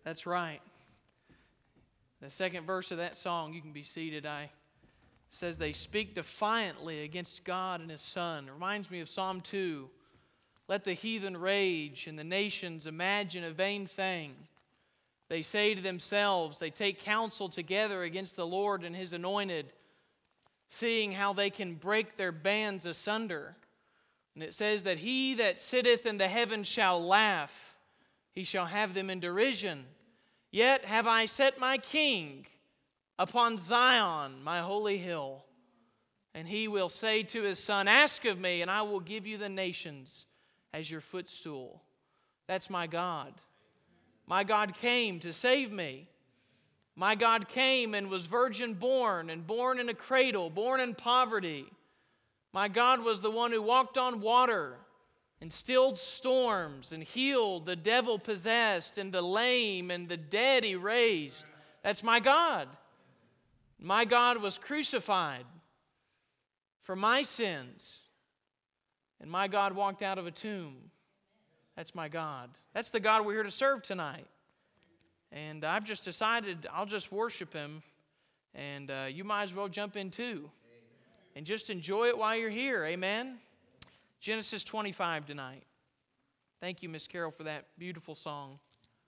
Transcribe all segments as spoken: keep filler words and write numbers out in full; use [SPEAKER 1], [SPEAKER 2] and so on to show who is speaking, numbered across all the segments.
[SPEAKER 1] That's right. The second verse of that song, you can be seated, I says they speak defiantly against God and His Son. It reminds me of Psalm two. Let the heathen rage and the nations imagine a vain thing. They say to themselves, they take counsel together against the Lord and His anointed, seeing how they can break their bands asunder. And it says that he that sitteth in the heavens shall laugh. He shall have them in derision. Yet have I set my king upon Zion, my holy hill. And he will say to his son, ask of me, and I will give you the nations as your footstool. That's my God. My God came to save me. My God came and was virgin born, and born in a cradle, born in poverty. My God was the one who walked on water and stilled storms and healed the devil-possessed and the lame and the dead He raised. That's my God. My God was crucified for my sins, and my God walked out of a tomb. That's my God. That's the God we're here to serve tonight. And I've just decided I'll just worship Him, and uh, you might as well jump in too. And just enjoy it while you're here. Amen? Genesis twenty-five tonight. Thank you, Miss Carol, for that beautiful song.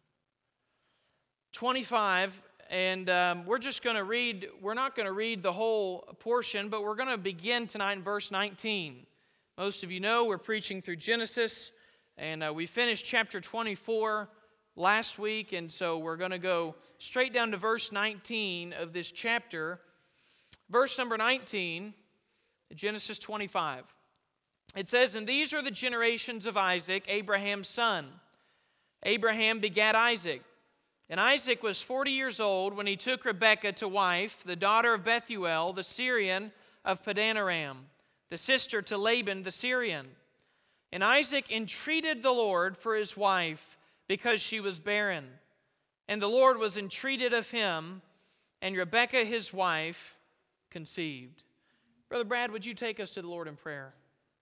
[SPEAKER 1] twenty-five, and um, we're just going to read, we're not going to read the whole portion, but we're going to begin tonight in verse nineteen. Most of you know we're preaching through Genesis, and uh, we finished chapter twenty-four last week, and so we're going to go straight down to verse nineteen of this chapter. Verse number nineteen, Genesis twenty-five. It says, and these are the generations of Isaac, Abraham's son. Abraham begat Isaac. And Isaac was forty years old when he took Rebekah to wife, the daughter of Bethuel, the Syrian of Padanaram, the sister to Laban the Syrian. And Isaac entreated the Lord for his wife, because she was barren. And the Lord was entreated of him, and Rebekah his wife conceived. Brother Brad, would you take us to the Lord in prayer?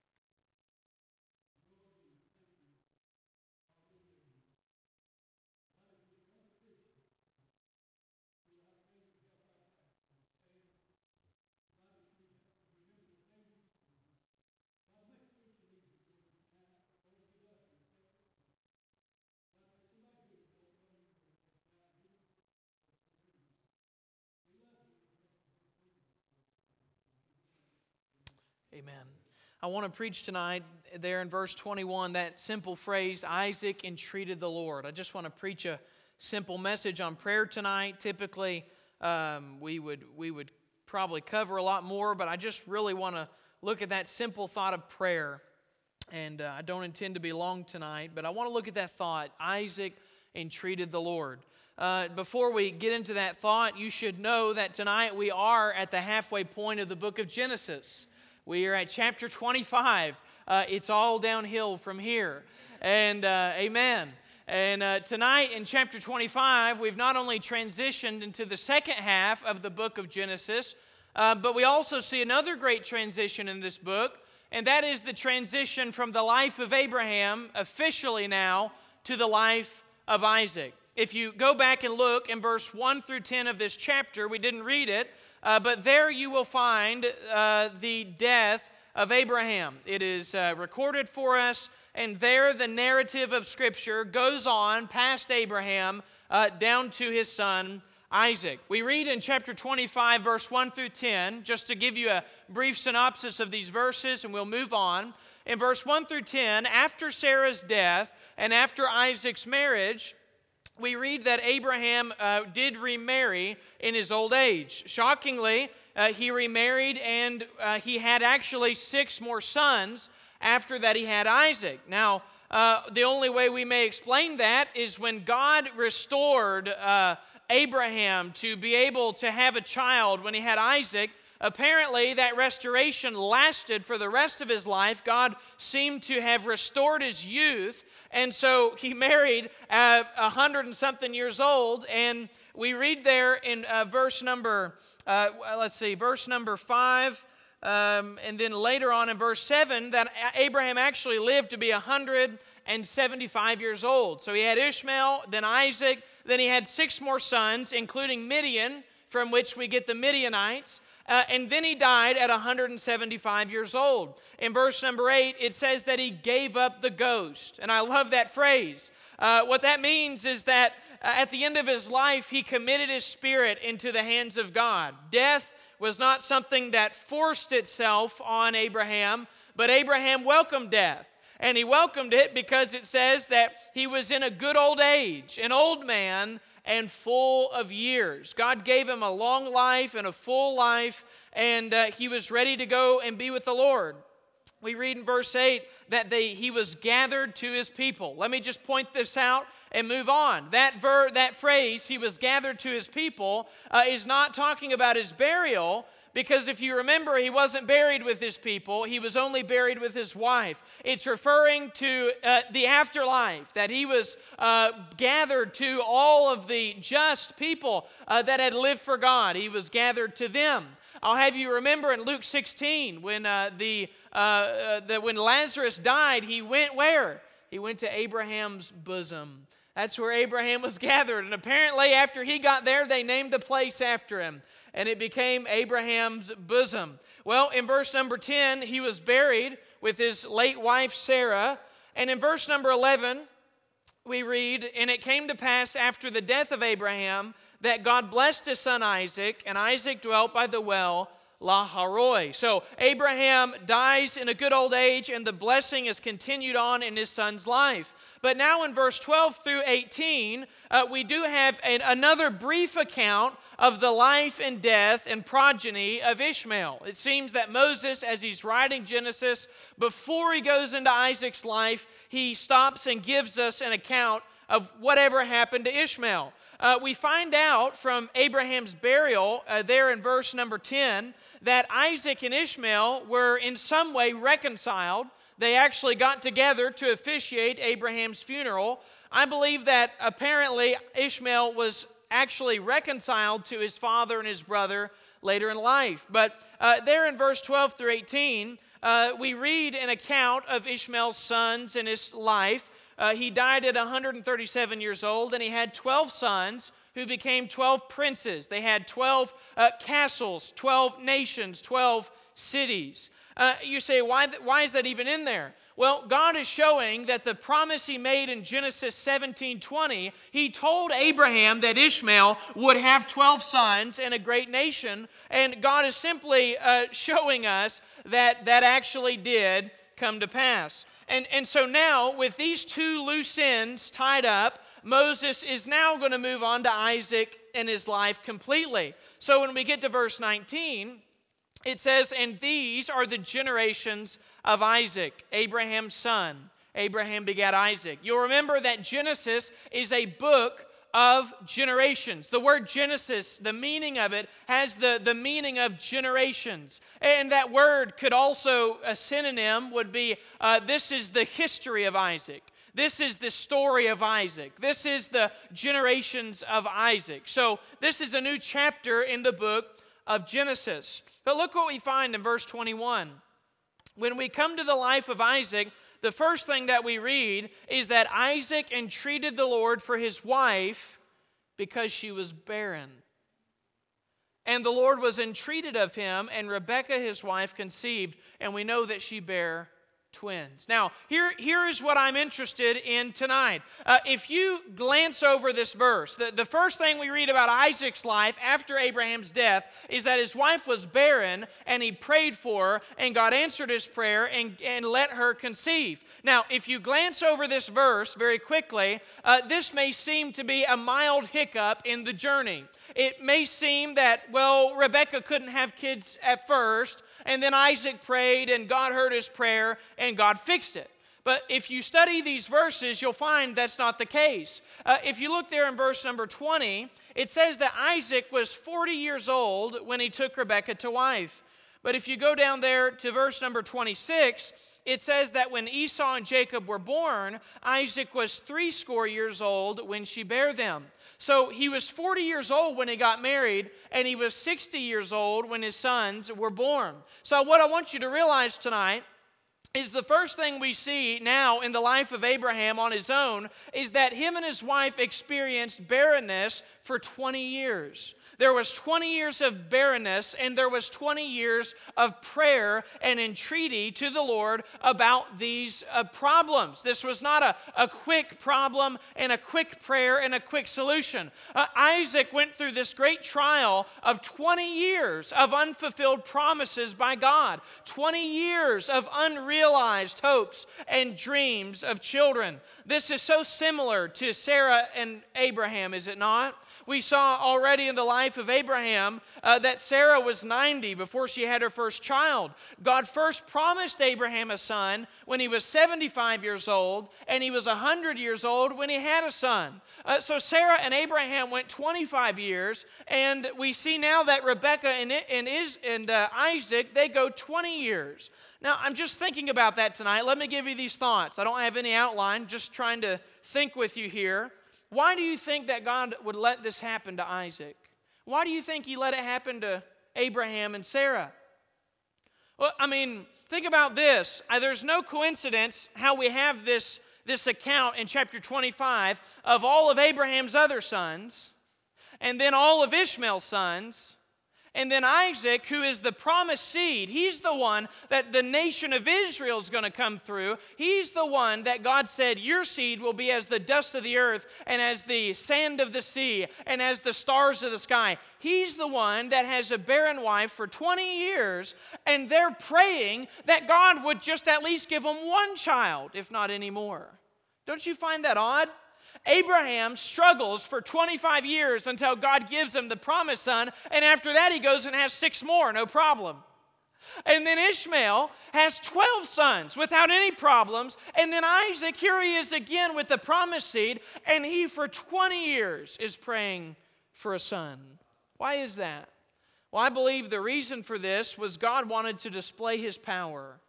[SPEAKER 1] Amen. I want to preach tonight there in verse twenty-one, that simple phrase, Isaac entreated the Lord. I just want to preach a simple message on prayer tonight. Typically, um, we would we would probably cover a lot more, but I just really want to look at that simple thought of prayer. And uh, I don't intend to be long tonight, but I want to look at that thought, Isaac entreated the Lord. Uh, before we get into that thought, you should know that tonight we are at the halfway point of the book of Genesis. We are at chapter twenty-five. Uh, it's all downhill from here. And uh, amen. And uh, tonight in chapter twenty-five, we've not only transitioned into the second half of the book of Genesis, uh, but we also see another great transition in this book, and that is the transition from the life of Abraham, officially now, to the life of Isaac. If you go back and look in verse one through ten of this chapter, we didn't read it, Uh, but there you will find uh, the death of Abraham. It is uh, recorded for us, and there the narrative of Scripture goes on past Abraham uh, down to his son Isaac. We read in chapter twenty-five, verse one through ten, just to give you a brief synopsis of these verses, and we'll move on. In verse one through ten, after Sarah's death and after Isaac's marriage, we read that Abraham uh, did remarry in his old age. Shockingly, uh, he remarried, and uh, he had actually six more sons after that he had Isaac. Now, uh, the only way we may explain that is when God restored uh, Abraham to be able to have a child when he had Isaac. Apparently, that restoration lasted for the rest of his life. God seemed to have restored his youth, and so he married at a hundred and something years old. And we read there in uh, verse number, uh, let's see, verse number five, um, and then later on in verse seven, that Abraham actually lived to be a hundred seventy-five years old. So he had Ishmael, then Isaac, then he had six more sons, including Midian, from which we get the Midianites. Uh, and then he died at one hundred seventy-five years old. In verse number eight, it says that he gave up the ghost. And I love that phrase. Uh, what that means is that uh, at the end of his life, he committed his spirit into the hands of God. Death was not something that forced itself on Abraham, but Abraham welcomed death. And he welcomed it because it says that he was in a good old age, an old man, and full of years. God gave him a long life and a full life, and uh, he was ready to go and be with the Lord. We read in verse eight that they, he was gathered to his people. Let me just point this out and move on. That ver, that phrase, he was gathered to his people, uh, is not talking about his burial, because if you remember, he wasn't buried with his people. He was only buried with his wife. It's referring to uh, the afterlife, that he was uh, gathered to all of the just people uh, that had lived for God. He was gathered to them. I'll have you remember in Luke sixteen, when uh, the, uh, uh, the when Lazarus died, he went where? He went to Abraham's bosom. That's where Abraham was gathered. And apparently after he got there, they named the place after him. And it became Abraham's bosom. Well, in verse number ten, he was buried with his late wife Sarah. And in verse number eleven, we read, "And it came to pass after the death of Abraham that God blessed his son Isaac, and Isaac dwelt by the well Lahairoi." So Abraham dies in a good old age, and the blessing is continued on in his son's life. But now in verse twelve through eighteen, uh, we do have an, another brief account of the life and death and progeny of Ishmael. It seems that Moses, as he's writing Genesis, before he goes into Isaac's life, he stops and gives us an account of whatever happened to Ishmael. Uh, we find out from Abraham's burial, uh, there in verse number ten, that Isaac and Ishmael were in some way reconciled. They actually got together to officiate Abraham's funeral. I believe that apparently Ishmael was actually reconciled to his father and his brother later in life. But uh, there in verse twelve through eighteen, uh, we read an account of Ishmael's sons and his life. Uh, he died at one hundred thirty-seven years old, and he had twelve sons who became twelve princes. They had twelve uh, castles, twelve nations, twelve cities. Uh, you say, why, th- why is that even in there? Well, God is showing that the promise he made in Genesis seventeen twenty, he told Abraham that Ishmael would have twelve sons and a great nation, and God is simply uh, showing us that that actually did come to pass. And, and so now, with these two loose ends tied up, Moses is now going to move on to Isaac and his life completely. So when we get to verse nineteen, it says, "And these are the generations of Isaac, Abraham's son. Abraham begat Isaac." You'll remember that Genesis is a book of generations. The word Genesis, the meaning of it, has the, the meaning of generations. And that word could also, a synonym would be, uh, this is the history of Isaac. This is the story of Isaac. This is the generations of Isaac. So this is a new chapter in the book of Genesis. But look what we find in verse twenty-one. When we come to the life of Isaac, the first thing that we read is that Isaac entreated the Lord for his wife because she was barren. And the Lord was entreated of him, and Rebekah his wife conceived, and we know that she bare twins. Now, here, here is what I'm interested in tonight. Uh, if you glance over this verse, the, the first thing we read about Isaac's life after Abraham's death is that his wife was barren, and he prayed for her, and God answered his prayer and, and let her conceive. Now, if you glance over this verse very quickly, uh, this may seem to be a mild hiccup in the journey. It may seem that, well, Rebekah couldn't have kids at first, and then Isaac prayed, and God heard his prayer, and God fixed it. But if you study these verses, you'll find that's not the case. Uh, if you look there in verse number twenty, it says that Isaac was forty years old when he took Rebekah to wife. But if you go down there to verse number twenty-six, it says that when Esau and Jacob were born, Isaac was threescore years old when she bare them. So he was forty years old when he got married, and he was sixty years old when his sons were born. So what I want you to realize tonight is the first thing we see now in the life of Abraham on his own is that him and his wife experienced barrenness for twenty years. There was twenty years of barrenness, and there was twenty years of prayer and entreaty to the Lord about these uh, problems. This was not a, a quick problem and a quick prayer and a quick solution. Uh, Isaac went through this great trial of twenty years of unfulfilled promises by God, twenty years of unrealized hopes and dreams of children. This is so similar to Sarah and Abraham, is it not? We saw already in the life of Abraham uh, that Sarah was ninety before she had her first child. God first promised Abraham a son when he was seventy-five years old, and he was one hundred years old when he had a son. Uh, so Sarah and Abraham went twenty-five years, and we see now that Rebekah and, and, Is, and uh, Isaac, they go twenty years. Now, I'm just thinking about that tonight. Let me give you these thoughts. I don't have any outline, just trying to think with you here. Why do you think that God would let this happen to Isaac? Why do you think he let it happen to Abraham and Sarah? Well, I mean, think about this. There's no coincidence how we have this, this account in chapter twenty-five of all of Abraham's other sons, and then all of Ishmael's sons, and then Isaac, who is the promised seed. He's the one that the nation of Israel is going to come through. He's the one that God said, your seed will be as the dust of the earth and as the sand of the sea and as the stars of the sky. He's the one that has a barren wife for twenty years, and they're praying that God would just at least give them one child, if not any more. Don't you find that odd? Abraham struggles for twenty-five years until God gives him the promised son, and after that he goes and has six more, no problem. And then Ishmael has twelve sons without any problems, and then Isaac, here he is again with the promised seed, and he for twenty years is praying for a son. Why is that? Well, I believe the reason for this was God wanted to display his power.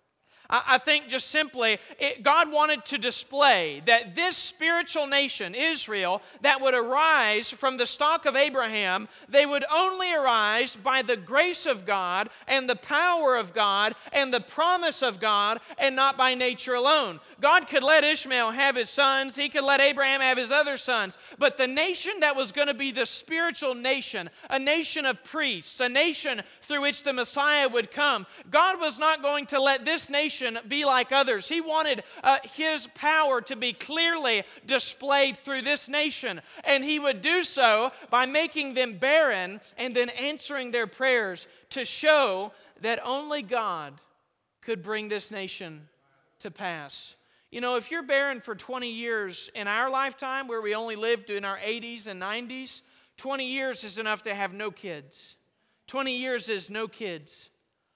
[SPEAKER 1] I think just simply, it, God wanted to display that this spiritual nation, Israel, that would arise from the stock of Abraham, they would only arise by the grace of God and the power of God and the promise of God, and not by nature alone. God could let Ishmael have his sons, he could let Abraham have his other sons, but the nation that was going to be the spiritual nation, a nation of priests, a nation through which the Messiah would come, God was not going to let this nation be like others. He wanted uh, his power to be clearly displayed through this nation, and he would do so by making them barren and then answering their prayers to show that only God could bring this nation to pass. You know, if you're barren for twenty years in our lifetime, where we only lived in our eighties and nineties, twenty years is enough to have no kids. twenty years is no kids.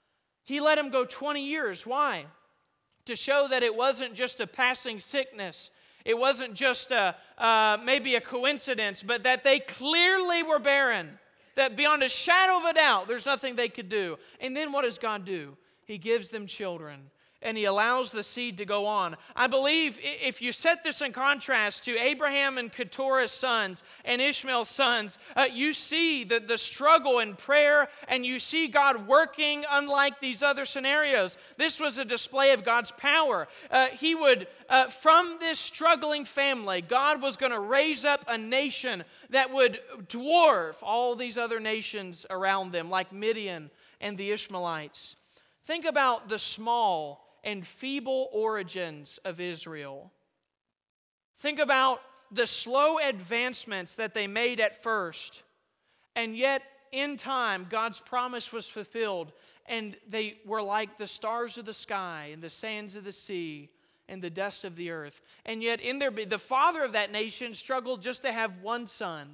[SPEAKER 1] He let him go twenty years. Why? To show that it wasn't just a passing sickness. It wasn't just a, uh, maybe a coincidence, but that they clearly were barren. That beyond a shadow of a doubt, there's nothing they could do. And then what does God do? He gives them children, and he allows the seed to go on. I believe if you set this in contrast to Abraham and Keturah's sons and Ishmael's sons, uh, you see the, the struggle in prayer, and you see God working unlike these other scenarios. This was a display of God's power. Uh, he would, uh, from this struggling family, God was going to raise up a nation that would dwarf all these other nations around them, like Midian and the Ishmaelites. Think about the small and feeble origins of Israel. Think about the slow advancements that they made at first, and yet in time God's promise was fulfilled, and they were like the stars of the sky and the sands of the sea and the dust of the earth. And yet in their the father of that nation struggled just to have one son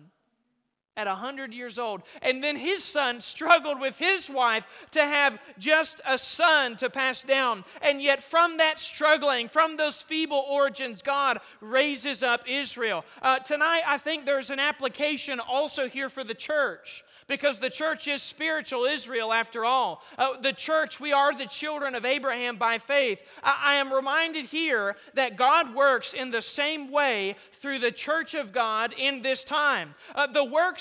[SPEAKER 1] at one hundred years old. And then his son struggled with his wife to have just a son to pass down. And yet from that struggling, from those feeble origins, God raises up Israel. Uh, tonight, I think there's an application also here for the church, because the church is spiritual Israel after all. Uh, the church, we are the children of Abraham by faith. I, I am reminded here that God works in the same way through the church of God in this time. Uh, the works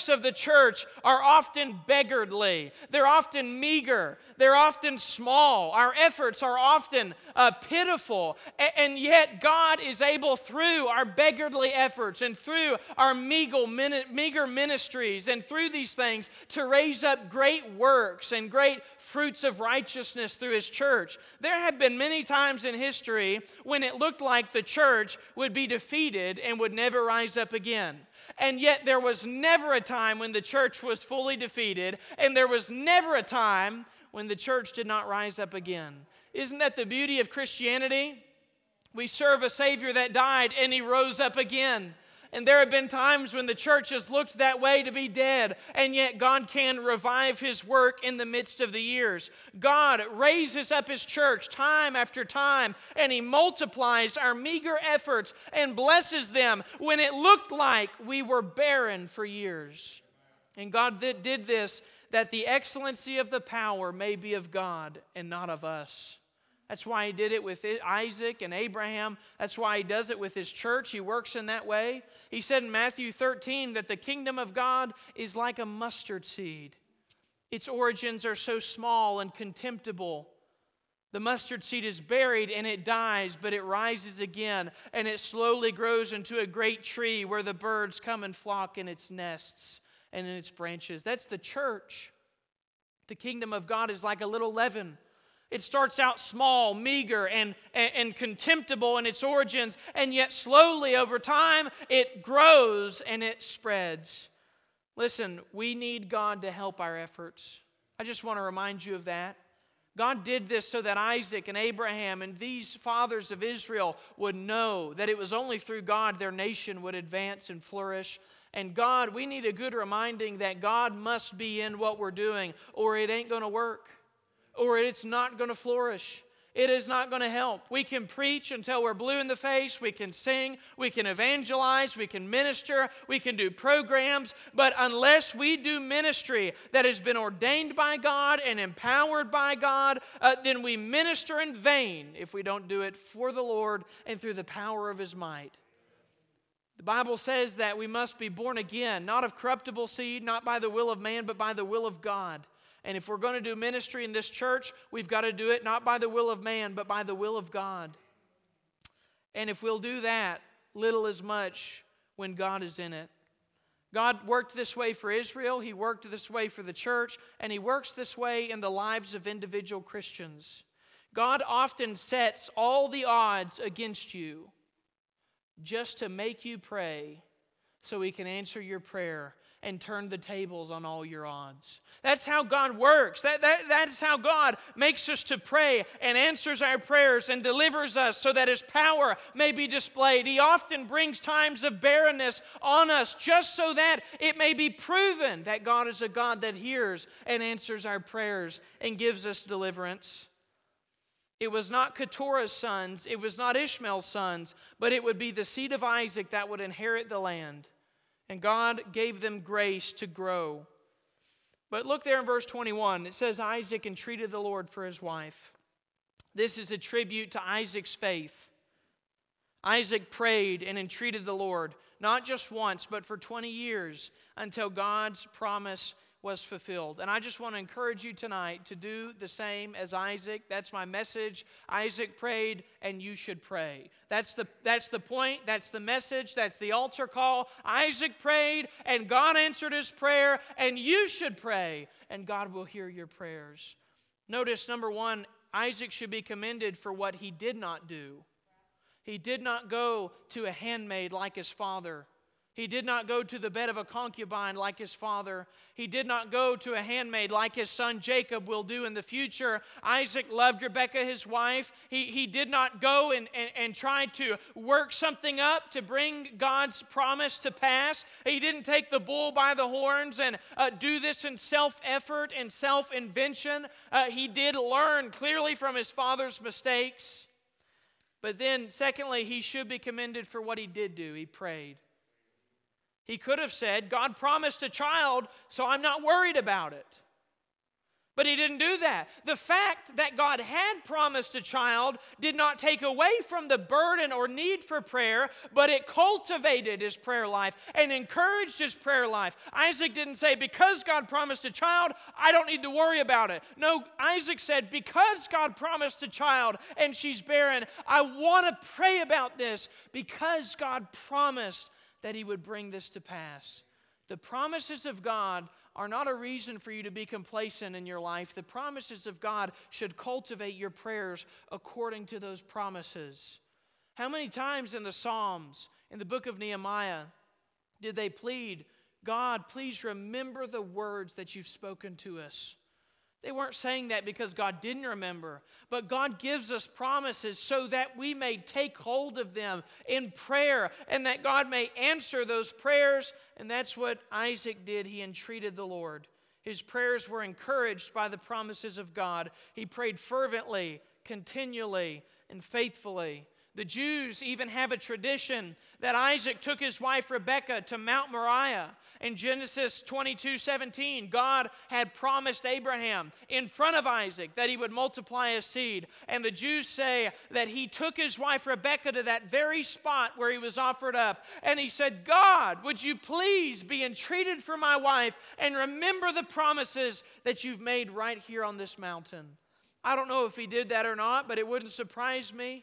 [SPEAKER 1] efforts of the church are often beggarly. They're often meager. They're often small. Our efforts are often uh, pitiful. A- and yet God is able, through our beggarly efforts and through our meager, meager ministries and through these things, to raise up great works and great fruits of righteousness through His church. There have been many times in history when it looked like the church would be defeated and would never rise up again. And yet there was never a time when the church was fully defeated, and there was never a time when the church did not rise up again. Isn't that the beauty of Christianity? We serve a Savior that died and He rose up again. And there have been times when the church has looked that way to be dead, and yet God can revive His work in the midst of the years. God raises up His church time after time, and He multiplies our meager efforts and blesses them when it looked like we were barren for years. And God did this that the excellency of the power may be of God and not of us. That's why He did it with Isaac and Abraham. That's why He does it with His church. He works in that way. He said in Matthew thirteen that the kingdom of God is like a mustard seed. Its origins are so small and contemptible. The mustard seed is buried and it dies, but it rises again, and it slowly grows into a great tree where the birds come and flock in its nests and in its branches. That's the church. The kingdom of God is like a little leaven. It starts out small, meager, and, and, and contemptible in its origins, and yet slowly over time it grows and it spreads. Listen, we need God to help our efforts. I just want to remind you of that. God did this so that Isaac and Abraham and these fathers of Israel would know that it was only through God their nation would advance and flourish. And God, we need a good reminding that God must be in what we're doing, or it ain't going to work. Or it's not going to flourish. It is not going to help. We can preach until we're blue in the face. We can sing. We can evangelize. We can minister. We can do programs. But unless we do ministry that has been ordained by God and empowered by God, uh, then we minister in vain if we don't do it for the Lord and through the power of His might. The Bible says that we must be born again, not of corruptible seed, not by the will of man, but by the will of God. And if we're going to do ministry in this church, we've got to do it not by the will of man, but by the will of God. And if we'll do that, little is much when God is in it. God worked this way for Israel, He worked this way for the church, and He works this way in the lives of individual Christians. God often sets all the odds against you just to make you pray so He can answer your prayer and turn the tables on all your odds. That's how God works. That, that, that's how God makes us to pray and answers our prayers and delivers us so that His power may be displayed. He often brings times of barrenness on us just so that it may be proven that God is a God that hears and answers our prayers and gives us deliverance. It was not Keturah's sons, it was not Ishmael's sons, but it would be the seed of Isaac that would inherit the land. And God gave them grace to grow. But look there in verse twenty-one. It says, Isaac entreated the Lord for his wife. This is a tribute to Isaac's faith. Isaac prayed and entreated the Lord, not just once, but for twenty years, until God's promise was fulfilled. And I just want to encourage you tonight to do the same as Isaac. That's my message. Isaac prayed, and you should pray. That's the, that's the point. That's the message. That's the altar call. Isaac prayed, and God answered his prayer, and you should pray, and God will hear your prayers. Notice, number one, Isaac should be commended for what he did not do. He did not go to a handmaid like his father. He did not go to the bed of a concubine like his father. He did not go to a handmaid like his son Jacob will do in the future. Isaac loved Rebekah, his wife. He, he did not go and, and, and try to work something up to bring God's promise to pass. He didn't take the bull by the horns and uh, do this in self-effort and self-invention. Uh, he did learn clearly from his father's mistakes. But then, secondly, he should be commended for what he did do. He prayed. He could have said, God promised a child, so I'm not worried about it. But he didn't do that. The fact that God had promised a child did not take away from the burden or need for prayer, but it cultivated his prayer life and encouraged his prayer life. Isaac didn't say, because God promised a child, I don't need to worry about it. No, Isaac said, because God promised a child and she's barren, I want to pray about this because God promised that he would bring this to pass. The promises of God are not a reason for you to be complacent in your life. The promises of God should cultivate your prayers according to those promises. How many times in the Psalms, in the book of Nehemiah, did they plead, God, please remember the words that you've spoken to us? They weren't saying that because God didn't remember, but God gives us promises so that we may take hold of them in prayer and that God may answer those prayers. And that's what Isaac did. He entreated the Lord. His prayers were encouraged by the promises of God. He prayed fervently, continually, and faithfully. The Jews even have a tradition that Isaac took his wife Rebekah to Mount Moriah. In Genesis twenty-two seventeen, God had promised Abraham in front of Isaac that he would multiply his seed. And the Jews say that he took his wife Rebekah to that very spot where he was offered up. And he said, God, would you please be entreated for my wife and remember the promises that you've made right here on this mountain. I don't know if he did that or not, but it wouldn't surprise me.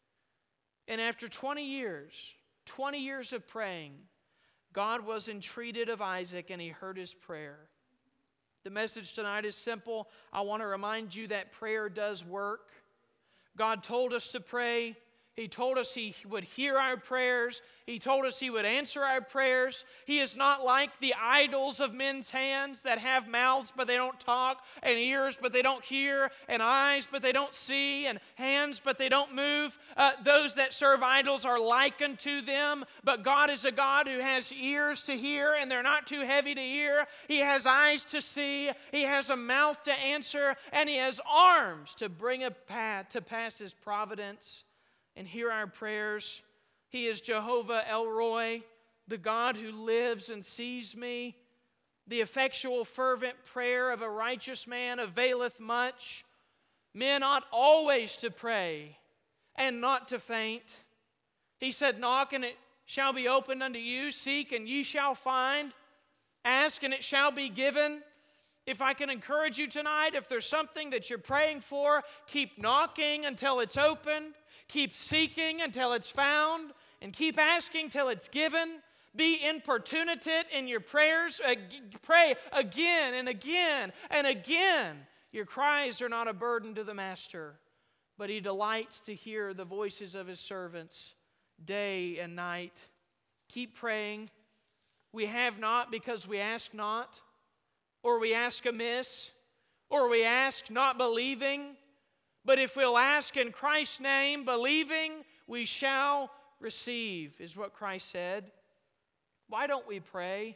[SPEAKER 1] And after twenty years, twenty years of praying, God was entreated of Isaac and he heard his prayer. The message tonight is simple. I want to remind you that prayer does work. God told us to pray. He told us he would hear our prayers. He told us he would answer our prayers. He is not like the idols of men's hands that have mouths but they don't talk, and ears but they don't hear, and eyes but they don't see, and hands but they don't move. Uh, those that serve idols are likened to them, but God is a God who has ears to hear and they're not too heavy to hear. He has eyes to see. He has a mouth to answer, and he has arms to bring a path to pass his providence and hear our prayers. He is Jehovah El Roi, the God who lives and sees me. The effectual, fervent prayer of a righteous man availeth much. Men ought always to pray and not to faint. He said, knock and it shall be opened unto you. Seek and ye shall find. Ask and it shall be given. If I can encourage you tonight, if there's something that you're praying for, keep knocking until it's opened. Keep seeking until it's found, and keep asking till it's given. Be importunate in your prayers. Uh, pray again and again and again. Your cries are not a burden to the Master, but he delights to hear the voices of his servants day and night. Keep praying. We have not because we ask not, or we ask amiss, or we ask not believing. But if we'll ask in Christ's name, believing, we shall receive, is what Christ said. Why don't we pray?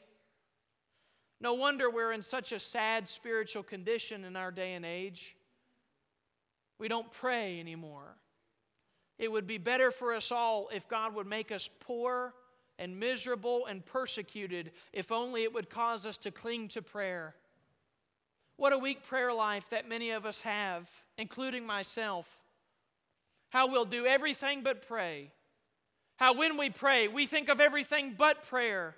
[SPEAKER 1] No wonder we're in such a sad spiritual condition in our day and age. We don't pray anymore. It would be better for us all if God would make us poor and miserable and persecuted, if only it would cause us to cling to prayer. What a weak prayer life that many of us have, including myself. How we'll do everything but pray. How when we pray, we think of everything but prayer.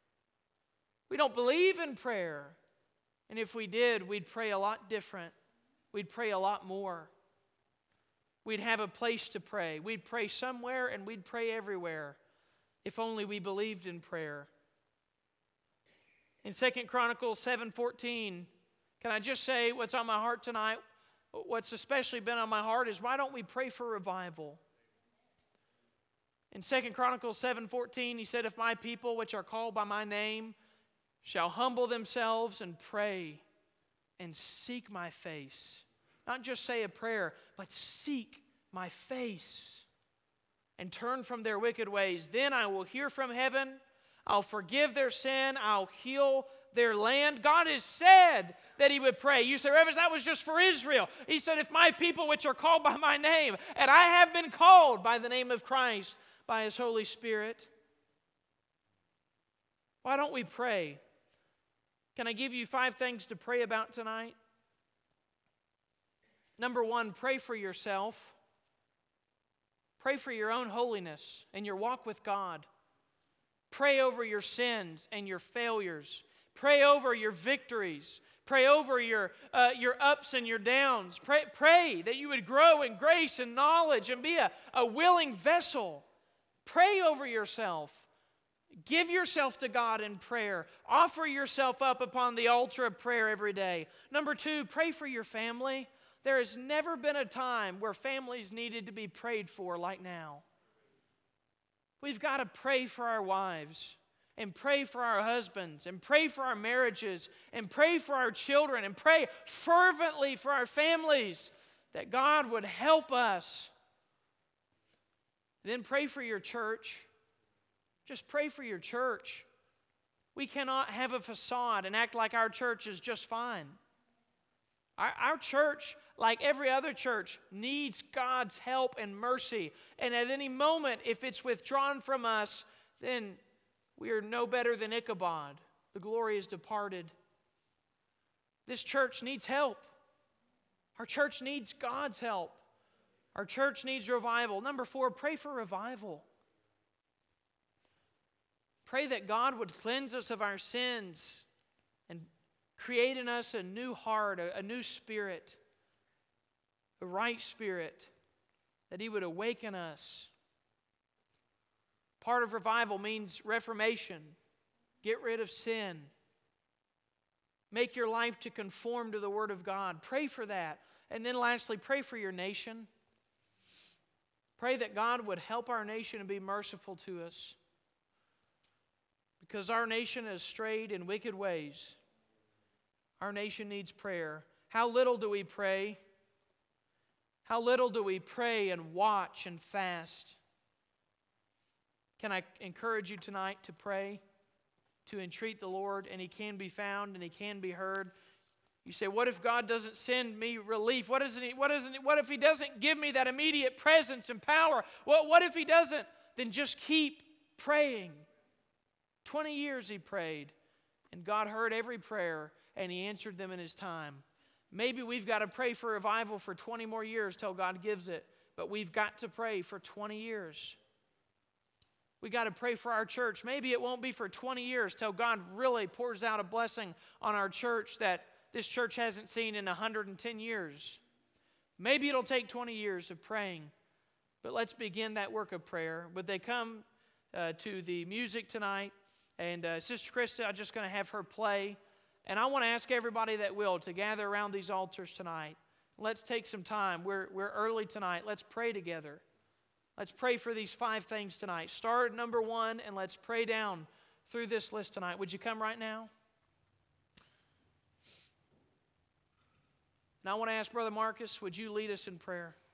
[SPEAKER 1] We don't believe in prayer. And if we did, we'd pray a lot different. We'd pray a lot more. We'd have a place to pray. We'd pray somewhere and we'd pray everywhere. If only we believed in prayer. In Second Chronicles seven fourteen, can I just say what's on my heart tonight? What's especially been on my heart is why don't we pray for revival? In Second Chronicles seven fourteen, he said, if my people which are called by my name shall humble themselves and pray and seek my face. Not just say a prayer, but seek my face and turn from their wicked ways. Then I will hear from heaven. I'll forgive their sin. I'll heal their land. God has said that he would pray. You say, Reverend, that was just for Israel. He said, if my people which are called by my name, and I have been called by the name of Christ, by his Holy Spirit. Why don't we pray? Can I give you five things to pray about tonight? Number one, pray for yourself. Pray for your own holiness and your walk with God. Pray over your sins and your failures. Pray over your victories. Pray over your, uh, your ups and your downs. Pray, pray that you would grow in grace and knowledge and be a, a willing vessel. Pray over yourself. Give yourself to God in prayer. Offer yourself up upon the altar of prayer every day. Number two, pray for your family. There has never been a time where families needed to be prayed for like now. We've got to pray for our wives, and pray for our husbands, and pray for our marriages, and pray for our children, and pray fervently for our families that God would help us. Then pray for your church. Just pray for your church. We cannot have a facade and act like our church is just fine. Our, our church, like every other church, needs God's help and mercy. And at any moment, if it's withdrawn from us, then we are no better than Ichabod. The glory is departed. This church needs help. Our church needs God's help. Our church needs revival. Number four, pray for revival. Pray that God would cleanse us of our sins and create in us a new heart, a, a new spirit, a right spirit, that He would awaken us. Part of revival means reformation. Get rid of sin. Make your life to conform to the Word of God. Pray for that. And then lastly, pray for your nation. Pray that God would help our nation and be merciful to us, because our nation has strayed in wicked ways. Our nation needs prayer. How little do we pray? How little do we pray and watch and fast? Can I encourage you tonight to pray, to entreat the Lord, and He can be found and He can be heard? You say, what if God doesn't send me relief? What, isn't he, what, isn't he, what if He doesn't give me that immediate presence and power? What, what if He doesn't? Then just keep praying. Twenty years He prayed, and God heard every prayer, and He answered them in His time. Maybe we've got to pray for revival for twenty more years till God gives it, but we've got to pray for twenty years. We got to pray for our church. Maybe it won't be for twenty years till God really pours out a blessing on our church that this church hasn't seen in one hundred ten years. Maybe it'll take twenty years of praying, but let's begin that work of prayer. Would they come uh, to the music tonight? And uh, Sister Krista, I'm just going to have her play. And I want to ask everybody that will to gather around these altars tonight. Let's take some time. We're, we're early tonight. Let's pray together. Let's pray for these five things tonight. Start at number one, and let's pray down through this list tonight. Would you come right now? Now I want to ask Brother Marcus, would you lead us in prayer?